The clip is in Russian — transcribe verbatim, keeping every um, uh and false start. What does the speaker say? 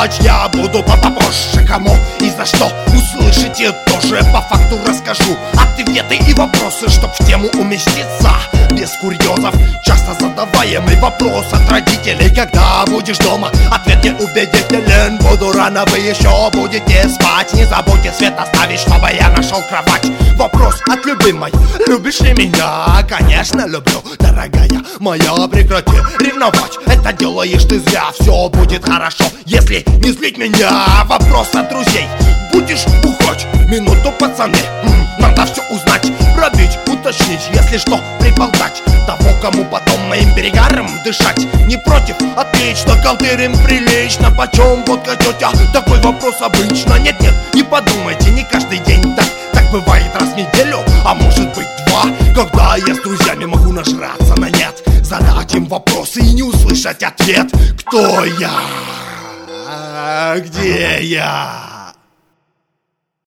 задавать я буду попозже. Кому и за что услышите, тоже по факту расскажу. Ответы и вопросы, чтоб в тему уместиться, без курьезов. Часто задаваемый вопрос от родителей: когда будешь дома? Ответ неубедителен: буду рано, вы еще будете спать. Не забудьте свет оставить, чтобы я нашел кровать. Вопрос от любимой: любишь ли меня? Конечно люблю, дорогая моя, прекрати ревновать. Это делаешь ты зря, все будет хорошо, если не злить меня. Вопрос от друзей: будешь бухать? Минуту, пацаны, надо все узнать, пробить, уточнить, если что, приболтать. Того, кому потом моим перегаром дышать не против, отлично, колдырим прилично. Почем водка, тетя? Такой вопрос обычно. Нет-нет, не подумайте, не каждый день так. Так бывает раз в неделю, а может быть два, когда я с друзьями могу нажраться на нет, задать им вопросы и не услышать ответ. Кто я? Где я?